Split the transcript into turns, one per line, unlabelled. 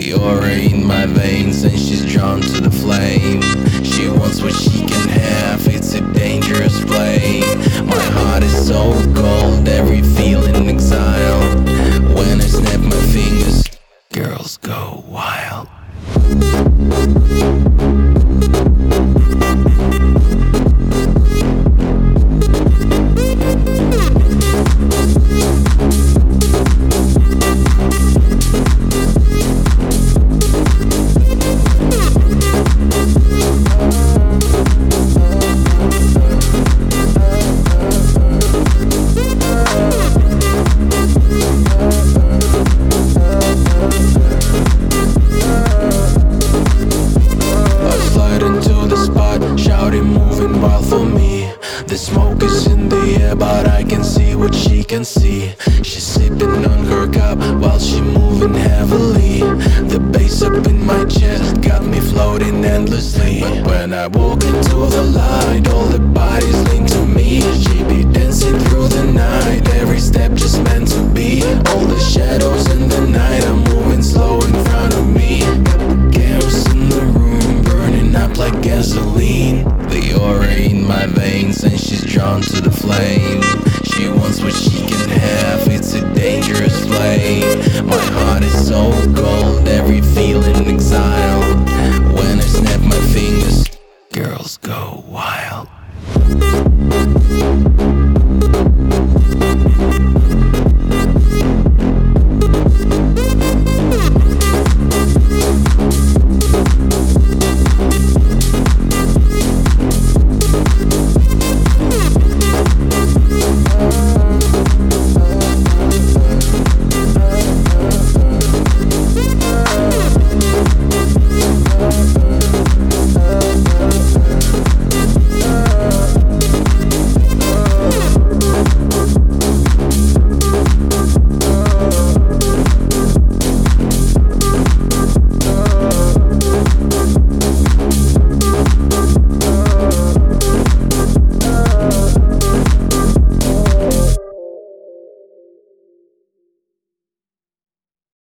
The aura in my veins and she's drawn to the flame. She wants what she can have, it's a dangerous play. My heart is so cold, every feeling exiled. When I snap my fingers, girls go wild. Shouting, moving wild for me. The smoke is in the air, but I can see what she can see. She's sipping on her cup while she moving heavily. The bass up in my chest got me floating endlessly. But when I walk into the light, all the bodies lean to me. She be dancing through the night, every step just meant to be. All the shadows in the night are moving slow in front of me. Got the chaos in the room burning up like gasoline. The aura in my veins and she's drawn to the flame. She wants what she can have, it's a dangerous play. My heart is so cold, every